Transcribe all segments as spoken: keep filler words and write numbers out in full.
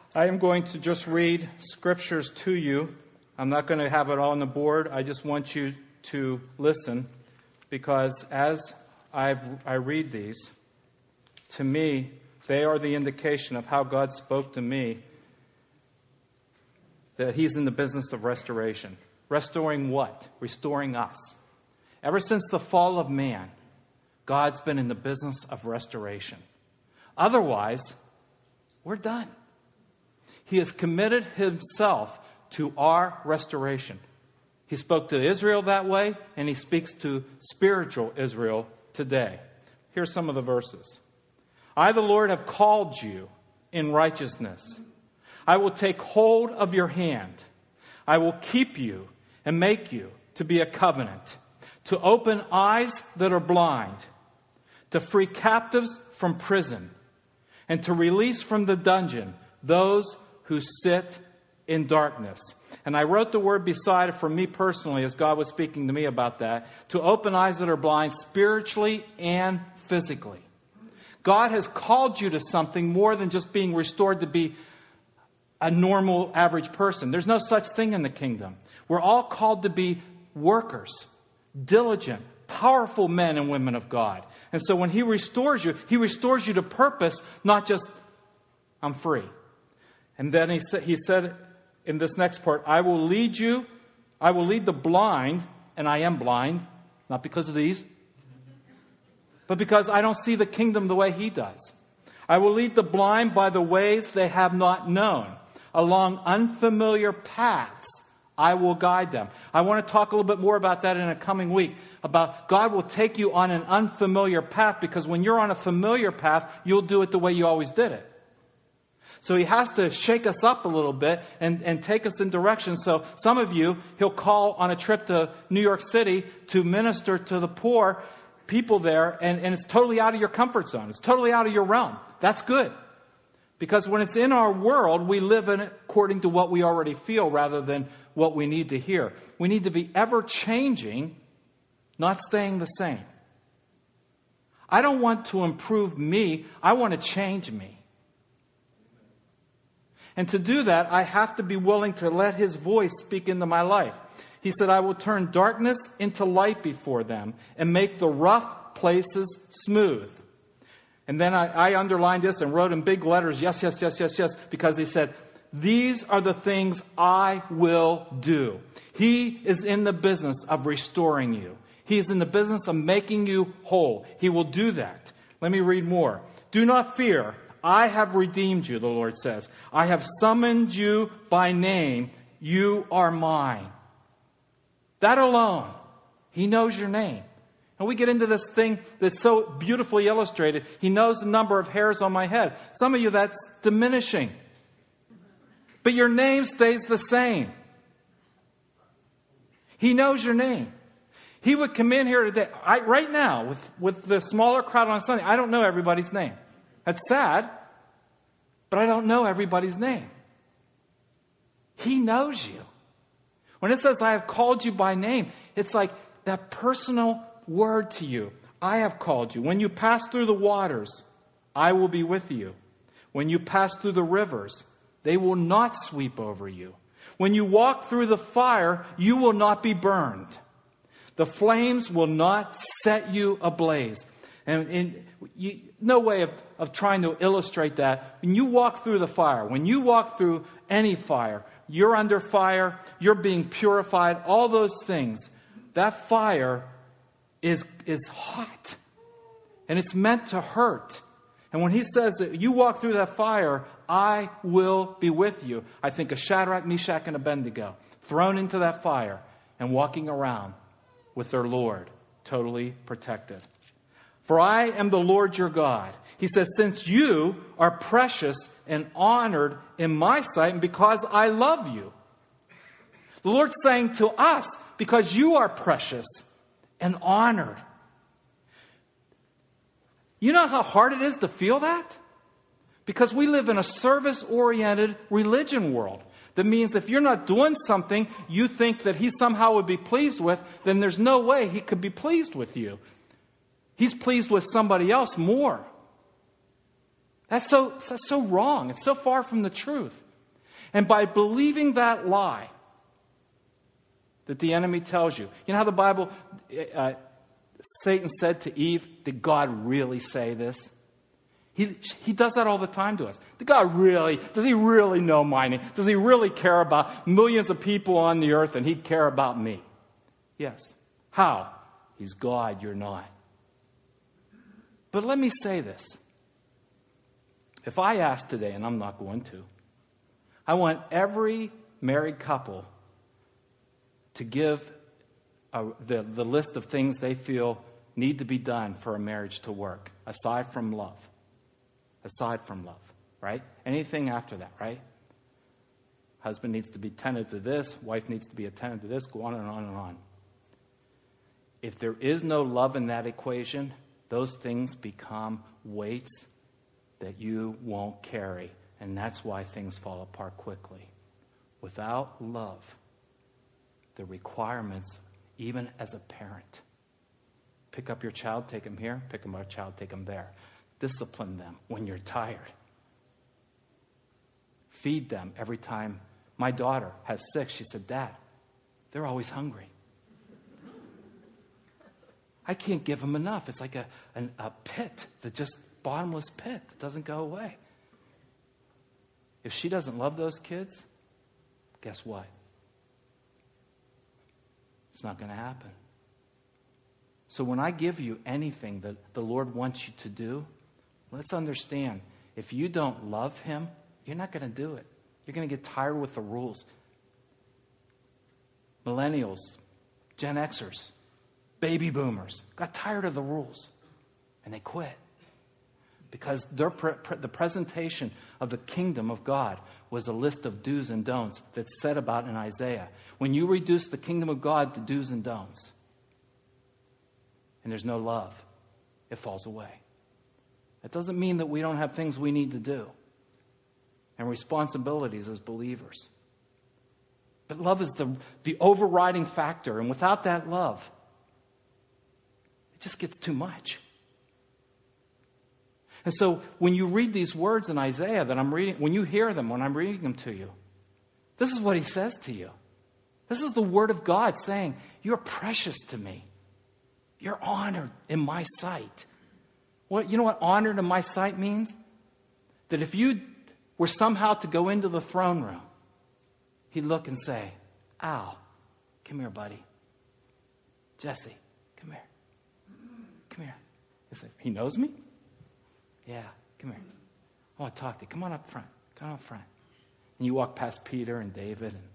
I am going to just read scriptures to you. I'm not going to have it all on the board. I just want you to listen, because as I've, I read these, to me, they are the indication of how God spoke to me, that He's in the business of restoration. Restoring what? Restoring us. Ever since the fall of man, God's been in the business of restoration. Otherwise, we're done. He has committed Himself to our restoration. He spoke to Israel that way, and He speaks to spiritual Israel today. Here's some of the verses. I, the Lord, have called you in righteousness. I will take hold of your hand. I will keep you and make you to be a covenant, to open eyes that are blind, to free captives from prison, and to release from the dungeon those who sit in darkness. And I wrote the word beside it for me personally as God was speaking to me about that, to open eyes that are blind spiritually and physically. God has called you to something more than just being restored to be a normal, average person. There's no such thing in the kingdom. We're all called to be workers, diligent, powerful men and women of God. And so when He restores you, He restores you to purpose, not just, I'm free. And then he, sa- he said in this next part, I will lead you, I will lead the blind, and I am blind, not because of these, but because I don't see the kingdom the way He does. I will lead the blind by the ways they have not known. Along unfamiliar paths, I will guide them. I want to talk a little bit more about that in a coming week, about God will take you on an unfamiliar path, because when you're on a familiar path, you'll do it the way you always did it. So He has to shake us up a little bit and, and take us in direction. So some of you, He'll call on a trip to New York City to minister to the poor people there, and, and it's totally out of your comfort zone. It's totally out of your realm. That's good. Because when it's in our world, we live in it according to what we already feel rather than what we need to hear. We need to be ever changing, not staying the same. I don't want to improve me. I want to change me. And to do that, I have to be willing to let His voice speak into my life. He said, I will turn darkness into light before them and make the rough places smooth. And then I, I underlined this and wrote in big letters, yes, yes, yes, yes, yes, because He said, these are the things I will do. He is in the business of restoring you. He is in the business of making you whole. He will do that. Let me read more. Do not fear. I have redeemed you, the Lord says. I have summoned you by name. You are mine. That alone. He knows your name. And we get into this thing that's so beautifully illustrated. He knows the number of hairs on my head. Some of you, that's diminishing. But your name stays the same. He knows your name. He would come in here today. I, right now, with, with the smaller crowd on Sunday, I don't know everybody's name. That's sad, but I don't know everybody's name. He knows you. When it says, I have called you by name, it's like that personal word to you. I have called you. When you pass through the waters, I will be with you. When you pass through the rivers, they will not sweep over you. When you walk through the fire, you will not be burned. The flames will not set you ablaze. And, and you, no way of, of trying to illustrate that. When you walk through the fire, when you walk through any fire, you're under fire, you're being purified, all those things. That fire is, is hot. And it's meant to hurt. And when He says that you walk through that fire, I will be with you. I think of Shadrach, Meshach, and Abednego thrown into that fire and walking around with their Lord, totally protected. For I am the Lord your God. He says, since you are precious and honored in my sight, and because I love you. The Lord's saying to us, because you are precious and honored. You know how hard it is to feel that? Because we live in a service-oriented religion world. That means if you're not doing something you think that He somehow would be pleased with, then there's no way He could be pleased with you. He's pleased with somebody else more. That's so, that's so wrong. It's so far from the truth. And by believing that lie that the enemy tells you, you know how the Bible, uh, Satan said to Eve, did God really say this? He, he does that all the time to us. Did God really, does he really know my name? Does he really care about millions of people on the earth and he'd care about me? Yes. How? He's God, you're not. But let me say this. If I ask today, and I'm not going to, I want every married couple to give a, the, the list of things they feel need to be done for a marriage to work, aside from love. Aside from love, right? Anything after that, right? Husband needs to be attentive to this, wife needs to be attentive to this, go on and on and on. If there is no love in that equation, those things become weights that you won't carry. And that's why things fall apart quickly. Without love, the requirements, even as a parent, pick up your child, take him here, pick up your child, take him there. Discipline them when you're tired. Feed them every time. My daughter has six. She said, Dad, they're always hungry. I can't give them enough. It's like a, an, a pit, the just bottomless pit that doesn't go away. If she doesn't love those kids, guess what? It's not going to happen. So when I give you anything that the Lord wants you to do, let's understand, if you don't love him, you're not going to do it. You're going to get tired with the rules. Millennials, Gen Xers, baby boomers got tired of the rules and they quit. Because their pre- pre- the presentation of the kingdom of God was a list of do's and don'ts that's said about in Isaiah. When you reduce the kingdom of God to do's and don'ts, and there's no love, it falls away. That doesn't mean that we don't have things we need to do and responsibilities as believers. But love is the, the overriding factor, and without that love, it just gets too much. And so when you read these words in Isaiah that I'm reading, when you hear them, when I'm reading them to you, this is what he says to you. This is the word of God saying, you're precious to me. You're honored in my sight. What, you know what honored in my sight means? That if you were somehow to go into the throne room, he'd look and say, Al, come here, buddy. Jesse, come here. Come here. He said, he knows me? Yeah, come here. I want to talk to you. Come on up front. Come on up front. And you walk past Peter and David. And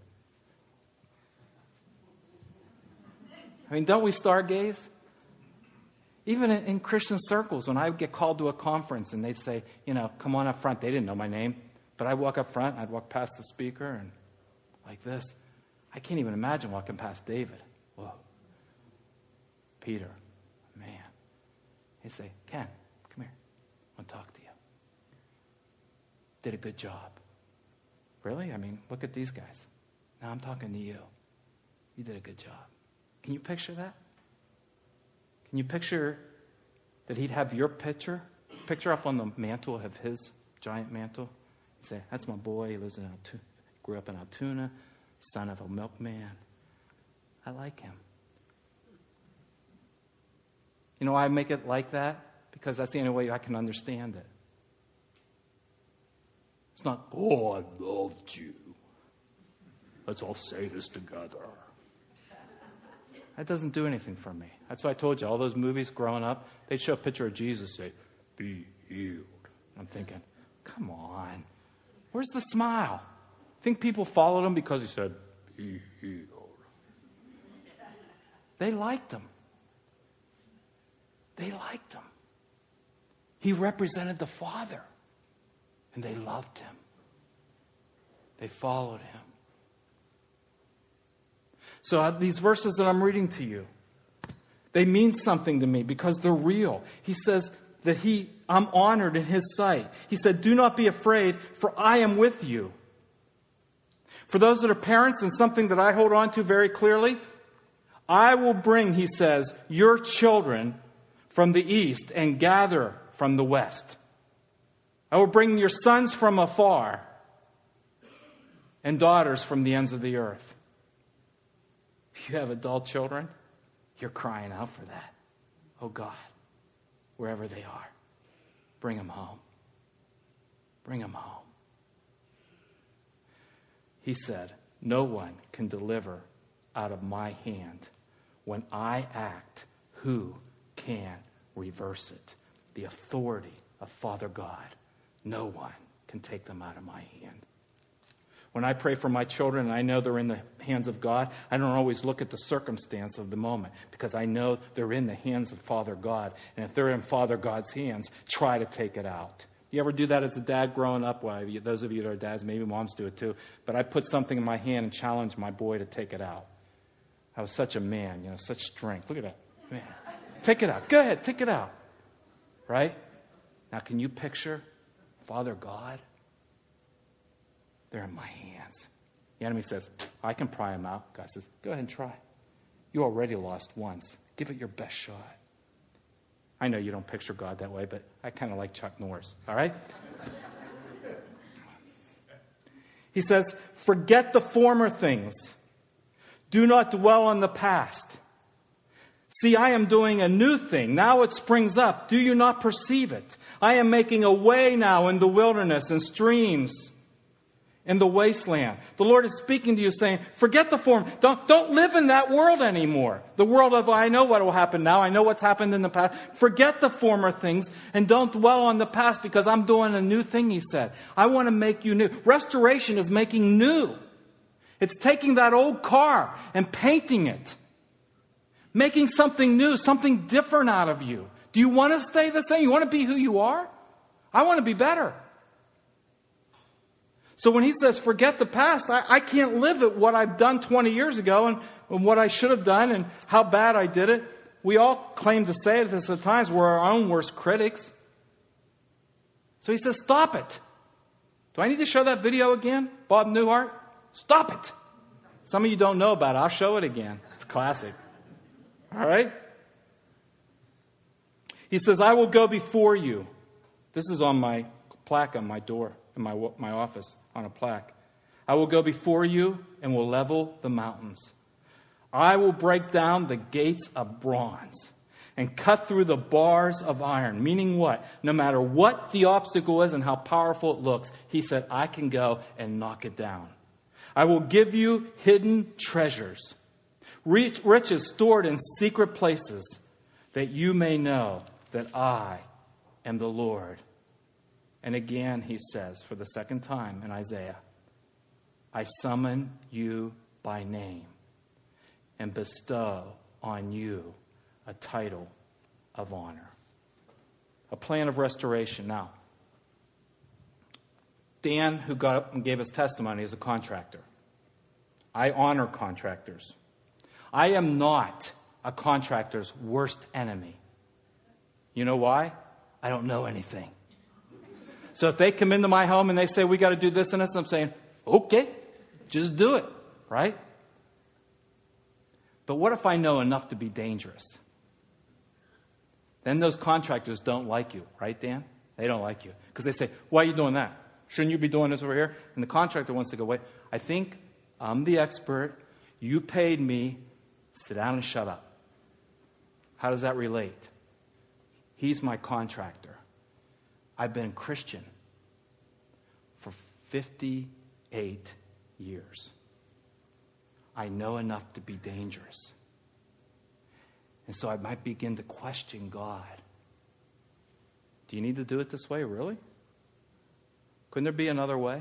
I mean, don't we stargaze? Even in, in Christian circles, when I would get called to a conference and they'd say, you know, come on up front. They didn't know my name. But I'd walk up front and I'd walk past the speaker and like this. I can't even imagine walking past David. Whoa. Peter. Man. He'd say, Ken, come here. I want to talk to you. Did a good job. Really? I mean, look at these guys. Now I'm talking to you. You did a good job. Can you picture that? Can you picture that he'd have your picture, picture up on the mantle of his giant mantle? He'd say, that's my boy. He lives in Altoona, grew up in Altoona, son of a milkman. I like him. You know why I make it like that? Because that's the only way I can understand it. It's not, oh, I loved you. Let's all say this together. That doesn't do anything for me. That's why I told you, all those movies growing up, they'd show a picture of Jesus, say, be healed. I'm thinking, come on. Where's the smile? Think people followed him because he said, be healed. They liked him. They liked him. He represented the Father. And they loved him. They followed him. So uh, these verses that I'm reading to you, they mean something to me because they're real. He says that he, I'm honored in his sight. He said, do not be afraid, for I am with you. For those that are parents, and something that I hold on to very clearly, I will bring, he says, your children from the east and gather from the west. I will bring your sons from afar and daughters from the ends of the earth. If you have adult children, you're crying out for that. Oh God, wherever they are, bring them home. Bring them home. He said, no one can deliver out of my hand. When I act, who can reverse it? The authority of Father God. No one can take them out of my hand. When I pray for my children and I know they're in the hands of God, I don't always look at the circumstance of the moment because I know they're in the hands of Father God. And if they're in Father God's hands, try to take it out. You ever do that as a dad growing up? Well, those of you that are dads, maybe moms do it too. But I put something in my hand and challenged my boy to take it out. I was such a man, you know, such strength. Look at that. Man, take it out. Go ahead, take it out. Right? Now, can you picture Father God? They're in my hands. The enemy says, I can pry them out. God says, go ahead and try. You already lost once. Give it your best shot. I know you don't picture God that way, but I kind of like Chuck Norris. All right? He says, forget the former things. Do not dwell on the past. See, I am doing a new thing. Now it springs up. Do you not perceive it? I am making a way now in the wilderness and streams in the wasteland. The Lord is speaking to you saying, forget the form. Don't, don't live in that world anymore. The world of, I know what will happen now. I know what's happened in the past. Forget the former things and don't dwell on the past because I'm doing a new thing, he said. I want to make you new. Restoration is making new. It's taking that old car and painting it. Making something new, something different out of you. Do you want to stay the same? You want to be who you are? I want to be better. So when he says, forget the past, I, I can't live at what I've done twenty years ago and, and what I should have done and how bad I did it. We all claim to say this at times. We're our own worst critics. So he says, stop it. Do I need to show that video again? Bob Newhart? Stop it. Some of you don't know about it. I'll show it again. It's classic. All right? He says, I will go before you. This is on my plaque on my door, in my, my office, on a plaque. I will go before you and will level the mountains. I will break down the gates of bronze and cut through the bars of iron. Meaning what? No matter what the obstacle is and how powerful it looks, he said, I can go and knock it down. I will give you hidden treasures, riches stored in secret places, that you may know that I am the Lord. And again, he says, for the second time in Isaiah, I summon you by name and bestow on you a title of honor. A plan of restoration. Now, Dan, who got up and gave his testimony, is a contractor. I honor contractors. I am not a contractor's worst enemy. You know why? I don't know anything. So if they come into my home and they say, we got to do this and this, I'm saying, okay, just do it, right? But what if I know enough to be dangerous? Then those contractors don't like you, right, Dan? They don't like you. Because they say, why are you doing that? Shouldn't you be doing this over here? And the contractor wants to go, wait, I think I'm the expert. You paid me. Sit down and shut up. How does that relate? He's my contractor. I've been Christian for fifty-eight years. I know enough to be dangerous. And so I might begin to question God. Do you need to do it this way, really? Couldn't there be another way?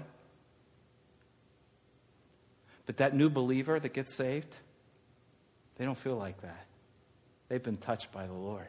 But that new believer that gets saved, they don't feel like that. They've been touched by the Lord.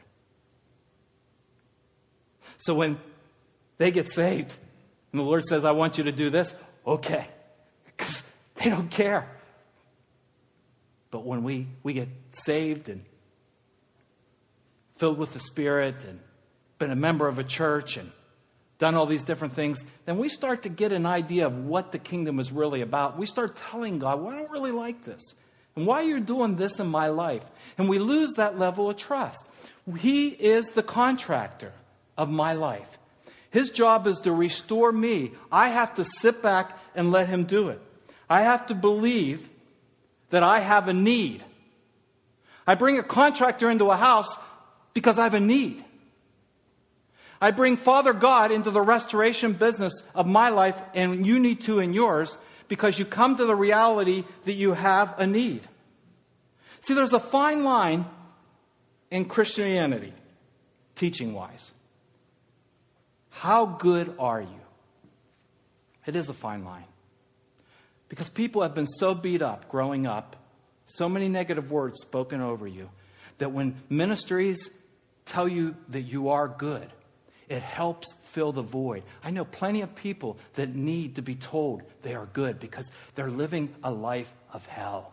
So when they get saved and the Lord says, I want you to do this, okay. Because they don't care. But when we, we get saved and filled with the Spirit and been a member of a church and done all these different things, then we start to get an idea of what the kingdom is really about. We start telling God, well, I don't really like this. And why you're doing this in my life. And we lose that level of trust. He is the contractor of my life. His job is to restore me. I have to sit back and let him do it. I have to believe that I have a need. I bring a contractor into a house because I have a need. I bring Father God into the restoration business of my life, and you need to in yours, because you come to the reality that you have a need. See, there's a fine line in Christianity, teaching-wise. How good are you? It is a fine line. Because people have been so beat up growing up, so many negative words spoken over you, that when ministries tell you that you are good, it helps fill the void. I know plenty of people that need to be told they are good because they're living a life of hell.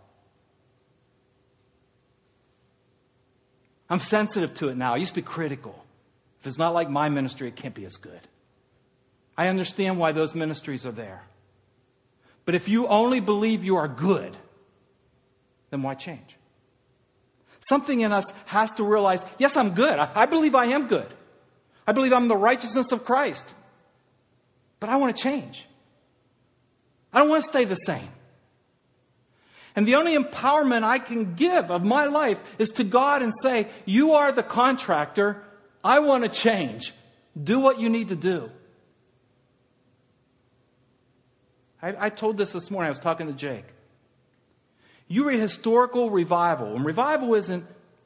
I'm sensitive to it now. I used to be critical. If it's not like my ministry, it can't be as good. I understand why those ministries are there. But if you only believe you are good, then why change? Something in us has to realize, yes, I'm good. I, I believe I am good. I believe I'm the righteousness of Christ. But I want to change. I don't want to stay the same. And the only empowerment I can give of my life is to God and say, you are the contractor. I want to change. Do what you need to do. I, I told this this morning. I was talking to Jake. You read historical revival, and revival isn't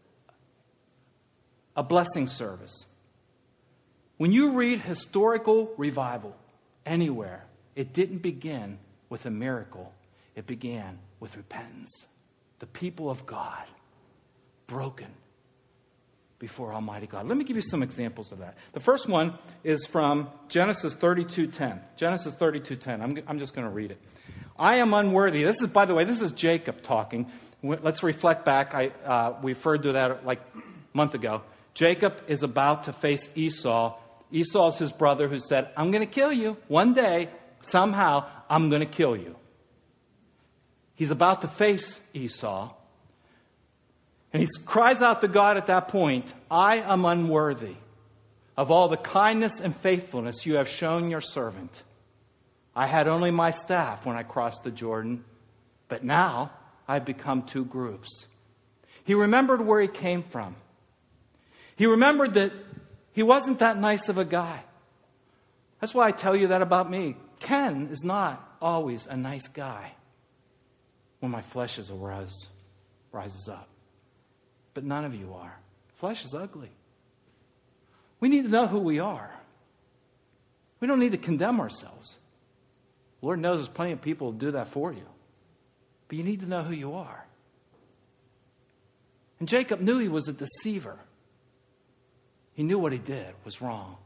a blessing service. When you read historical revival anywhere, it didn't begin with a miracle. It began with repentance. The people of God broken before Almighty God. Let me give you some examples of that. The first one is from Genesis thirty-two ten. Genesis thirty-two ten. I'm, I'm just going to read it. I am unworthy. This is, by the way, this is Jacob talking. Let's reflect back. I uh, we referred to that like a month ago. Jacob is about to face Esau. Esau is his brother who said, I'm going to kill you. One day, somehow, I'm going to kill you. He's about to face Esau. And he cries out to God at that point, I am unworthy of all the kindness and faithfulness you have shown your servant. I had only my staff when I crossed the Jordan, but now I've become two groups. He remembered where he came from. He remembered that he wasn't that nice of a guy. That's why I tell you that about me. Ken is not always a nice guy when my flesh is aroused, rises up. But none of you are. Flesh is ugly. We need to know who we are. We don't need to condemn ourselves. Lord knows there's plenty of people who do that for you. But you need to know who you are. And Jacob knew he was a deceiver. He knew what he did was wrong.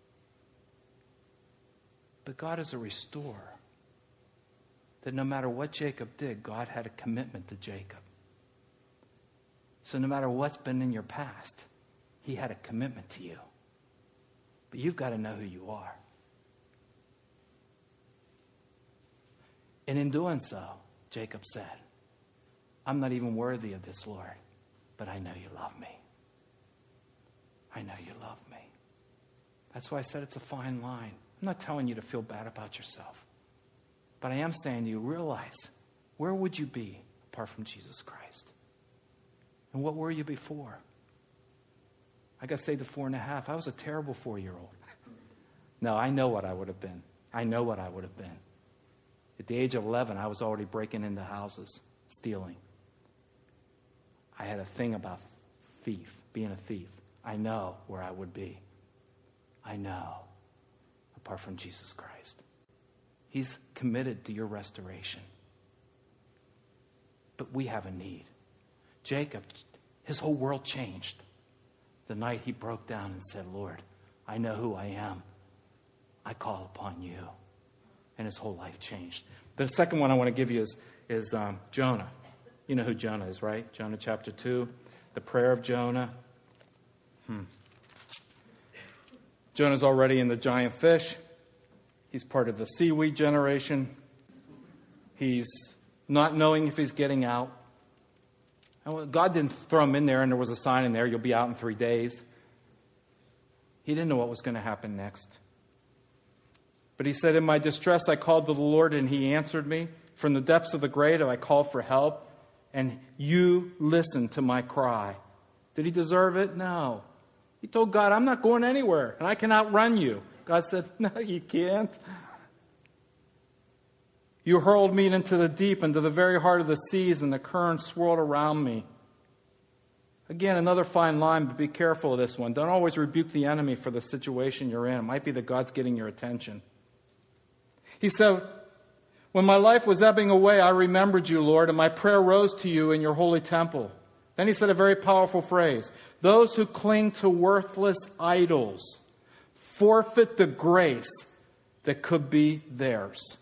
But God is a restorer. That no matter what Jacob did, God had a commitment to Jacob. So no matter what's been in your past, he had a commitment to you. But you've got to know who you are. And in doing so, Jacob said, I'm not even worthy of this, Lord, but I know you love me. I know you love me. That's why I said it's a fine line. I'm not telling you to feel bad about yourself. But I am saying to you, realize, where would you be apart from Jesus Christ? And what were you before? I got saved at four and a half. I was a terrible four-year-old. No, I know what I would have been. I know what I would have been. At the age of eleven, I was already breaking into houses, stealing. I had a thing about thief, being a thief. I know where I would be. I know, apart from Jesus Christ. He's committed to your restoration. But we have a need. Jacob, his whole world changed the night he broke down and said, Lord, I know who I am. I call upon you. And his whole life changed. The second one I want to give you is, is um, Jonah. You know who Jonah is, right? Jonah chapter two, the prayer of Jonah. Hmm. Jonah's already in the giant fish. He's part of the seaweed generation. He's not knowing if he's getting out. God didn't throw him in there and there was a sign in there, you'll be out in three days. He didn't know what was going to happen next. But he said, in my distress I called to the Lord, and he answered me. From the depths of the grave I called for help, and you listened to my cry. Did he deserve it? No. He told God, I'm not going anywhere, and I can outrun you. God said, no, you can't. You hurled me into the deep, into the very heart of the seas, and the currents swirled around me. Again, another fine line, but be careful of this one. Don't always rebuke the enemy for the situation you're in. It might be that God's getting your attention. He said, when my life was ebbing away, I remembered you, Lord, and my prayer rose to you in your holy temple. Then he said a very powerful phrase. Those who cling to worthless idols forfeit the grace that could be theirs.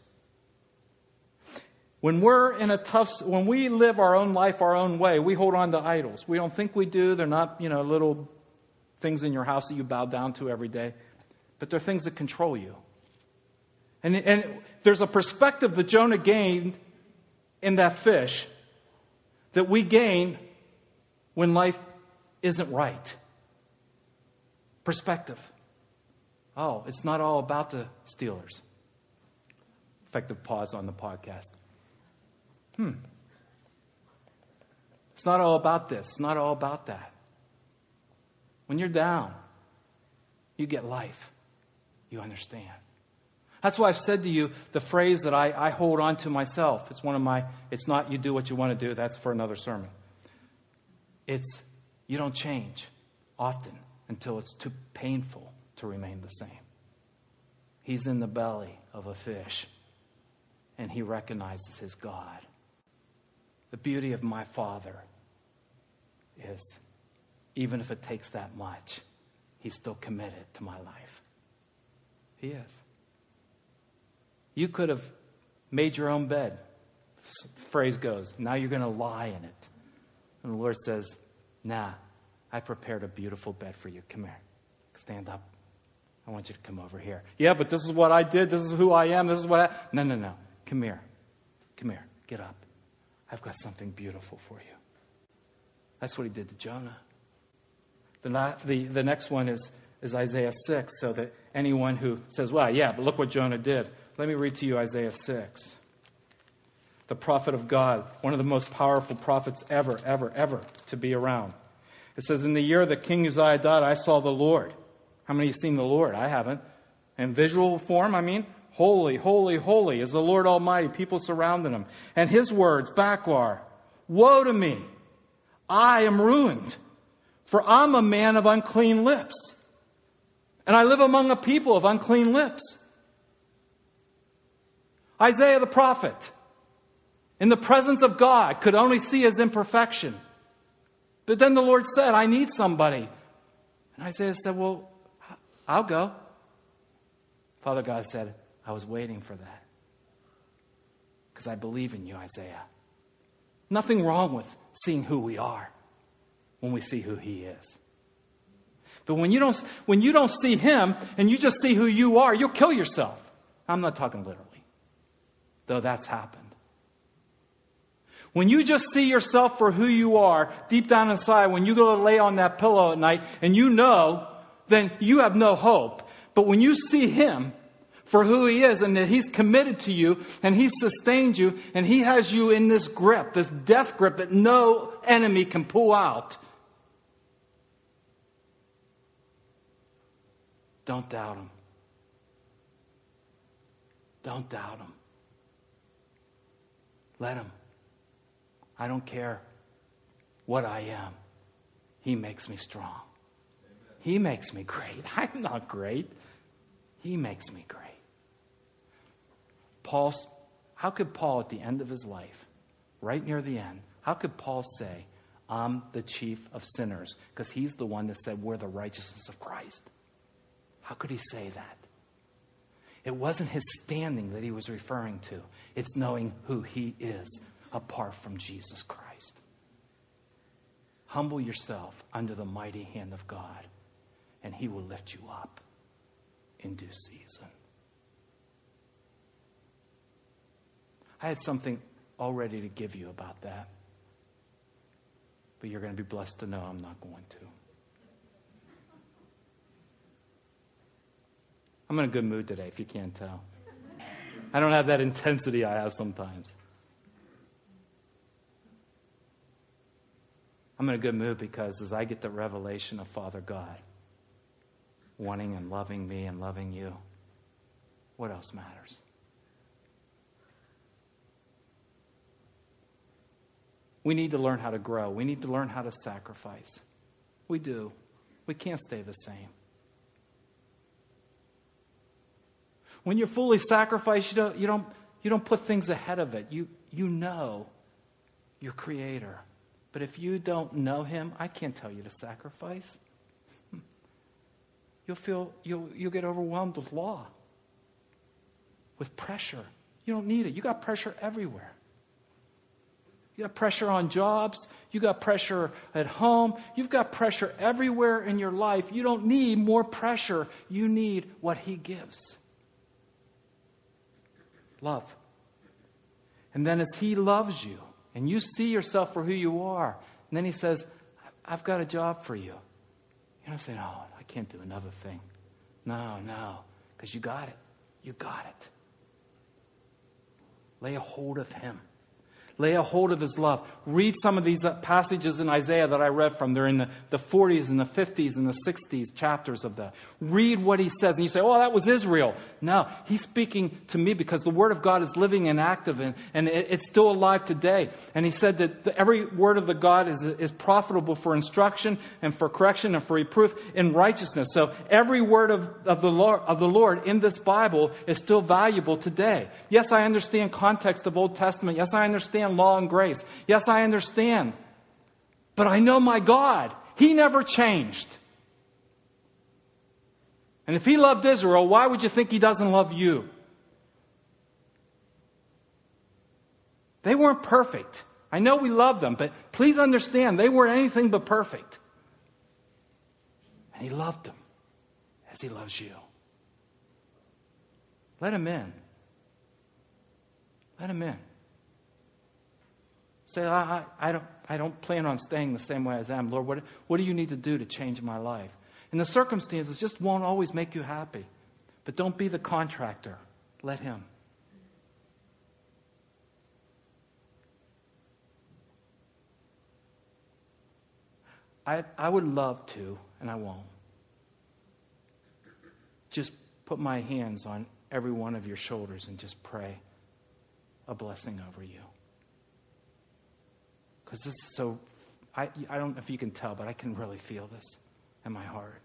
When we're in a tough, when we live our own life our own way, we hold on to idols. We don't think we do. They're not, you know, little things in your house that you bow down to every day. But they're things that control you. And, and there's a perspective that Jonah gained in that fish that we gain when life isn't right. Perspective. Oh, it's not all about the Steelers. Effective pause on the podcast. Hmm. It's not all about this. It's not all about that. When you're down, you get life. You understand. That's why I've said to you the phrase that I, I hold on to myself. It's one of my, it's not you do what you want to do. That's for another sermon. It's you don't change often until it's too painful to remain the same. He's in the belly of a fish, and he recognizes his God. The beauty of my Father is, even if it takes that much, he's still committed to my life. He is. You could have made your own bed. The phrase goes, now you're going to lie in it. And the Lord says, nah, I prepared a beautiful bed for you. Come here. Stand up. I want you to come over here. Yeah, but this is what I did. This is who I am. This is what I... No, no, no. Come here. Come here. Get up. I've got something beautiful for you. That's what he did to Jonah. The, la- the, the next one is, is Isaiah six, so that anyone who says, well, yeah, but look what Jonah did. Let me read to you Isaiah six. The prophet of God, one of the most powerful prophets ever, ever, ever to be around. It says, in the year that King Uzziah died, I saw the Lord. How many have seen the Lord? I haven't. In visual form, I mean, holy, holy, holy is the Lord Almighty. People surrounding him. And his words, Backlar, woe to me. I am ruined, for I'm a man of unclean lips. And I live among a people of unclean lips. Isaiah the prophet, in the presence of God, could only see his imperfection. But then the Lord said, I need somebody. And Isaiah said, well, I'll go. Father God said, I was waiting for that. Because I believe in you, Isaiah. Nothing wrong with seeing who we are when we see who he is. But when you don't, when you don't see him and you just see who you are, you'll kill yourself. I'm not talking literally, though that's happened. When you just see yourself for who you are, deep down inside, when you go to lay on that pillow at night and you know, then you have no hope. But when you see him for who he is and that he's committed to you and he's sustained you and he has you in this grip, this death grip that no enemy can pull out, don't doubt him. Don't doubt him. Let him. I don't care what I am. He makes me strong. He makes me great. I'm not great. He makes me great. Paul, how could Paul at the end of his life, right near the end, how could Paul say, I'm the chief of sinners? Because he's the one that said we're the righteousness of Christ. How could he say that? It wasn't his standing that he was referring to. It's knowing who he is apart from Jesus Christ. Humble yourself under the mighty hand of God, and he will lift you up in due season. I had something all ready to give you about that, but you're going to be blessed to know I'm not going to. I'm in a good mood today, if you can't tell. I don't have that intensity I have sometimes. I'm in a good mood because as I get the revelation of Father God, wanting and loving me and loving you, what else matters? We need to learn how to grow. We need to learn how to sacrifice. We do. We can't stay the same. When you're fully sacrificed, you don't, you don't, you don't put things ahead of it. You, you know your Creator. But if you don't know Him, I can't tell you to sacrifice. You'll feel, you'll, you'll get overwhelmed with law, with pressure. You don't need it. You got pressure everywhere. You got pressure on jobs. You got pressure at home. You've got pressure everywhere in your life. You don't need more pressure. You need what He gives. Love. And then as He loves you, and you see yourself for who you are, and then He says, I've got a job for you. You don't say, no, I can't do another thing. No, no, because you got it. You got it. Lay a hold of Him. Lay a hold of His love. Read some of these passages in Isaiah that I read from. They're in the, the forties and the fifties and the sixties chapters of that. Read what He says. And you say, oh, that was Israel. No, He's speaking to me because the Word of God is living and active and, and it, it's still alive today. And He said that the, every word of the God is, is profitable for instruction and for correction and for reproof in righteousness. So every word of, of, the Lord, of the Lord in this Bible is still valuable today. Yes, I understand context of Old Testament. Yes, I understand law and grace. Yes, I understand. But I know my God. He never changed. And if He loved Israel, why would you think He doesn't love you? They weren't perfect. I know we love them, but please understand, they weren't anything but perfect. And He loved them as He loves you. Let Him in. Let Him in. Say, I, I, I, don't, I don't plan on staying the same way as I am. Lord, what, what do you need to do to change my life? And the circumstances just won't always make you happy. But don't be the contractor. Let Him. I, I would love to, and I won't, just put my hands on every one of your shoulders and just pray a blessing over you. Because this is so, I, I don't know if you can tell, but I can really feel this in my heart.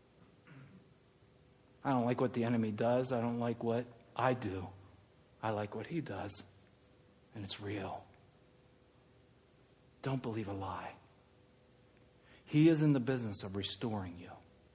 I don't like what the enemy does. I don't like what I do. I like what He does. And it's real. Don't believe a lie. He is in the business of restoring you.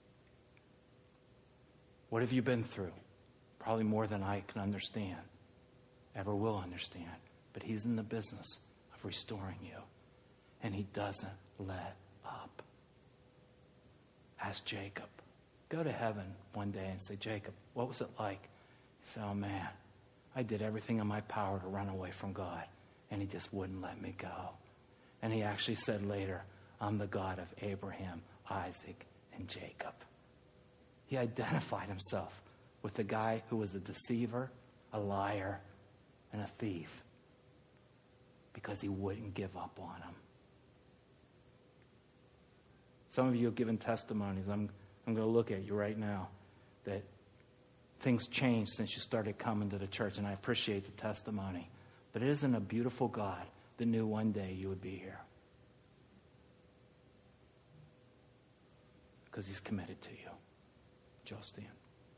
What have you been through? Probably more than I can understand, ever will understand. But He's in the business of restoring you. And He doesn't let up. Ask Jacob. Go to heaven one day and say, Jacob, what was it like? He said, oh man, I did everything in my power to run away from God. And He just wouldn't let me go. And he actually said later, I'm the God of Abraham, Isaac, and Jacob. He identified himself with the guy who was a deceiver, a liar, and a thief. Because he wouldn't give up on him. Some of you have given testimonies. I'm, I'm going to look at you right now. That things changed since you started coming to the church. And I appreciate the testimony. But it isn't a beautiful God that knew one day you would be here. Because He's committed to you. Joe, stand.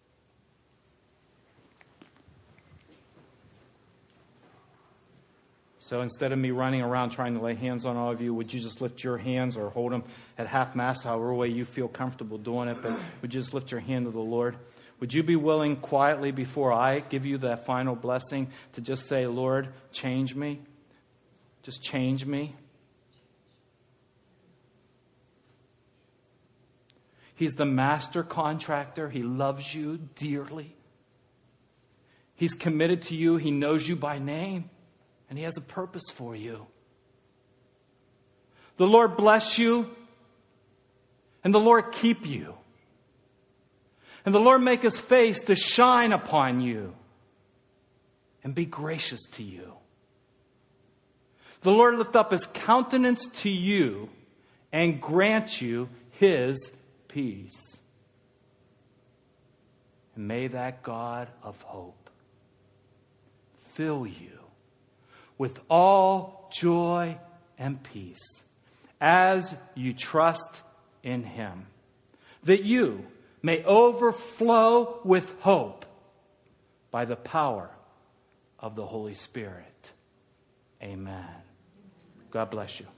So instead of me running around trying to lay hands on all of you, would you just lift your hands or hold them at half mast, however way you feel comfortable doing it, but would you just lift your hand to the Lord? Would you be willing quietly before I give you that final blessing to just say, Lord, change me? Just change me. He's the master contractor. He loves you dearly. He's committed to you. He knows you by name. And He has a purpose for you. The Lord bless you. And the Lord keep you. And the Lord make his face to shine upon you and be gracious to you. The Lord lift up his countenance to you and grant you his peace. And may that God of hope fill you with all joy and peace as you trust in him, that you may overflow with hope by the power of the Holy Spirit. Amen. God bless you.